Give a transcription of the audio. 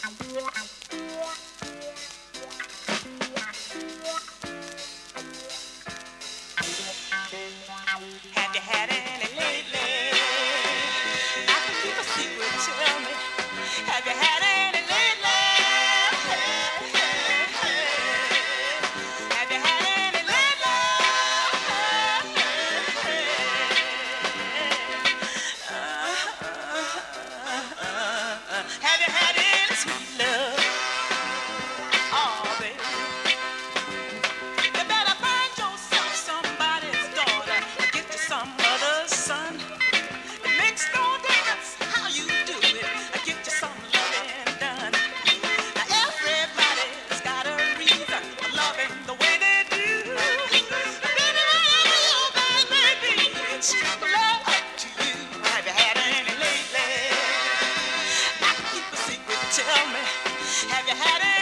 Have you had any lately? I can keep a secret, tell me. Have you had any lately? Have you had any lately? Have you had any sweet love? Oh, baby. You better find yourself somebody's daughter. Get you some other son. It makes no difference how you do it. Get you some loving done. Now everybody's got a reason for loving the way they do. Baby, whatever your bad may be, it's strictly up to you. Have you had any lately? I can keep a secret. Tell me, have you had any?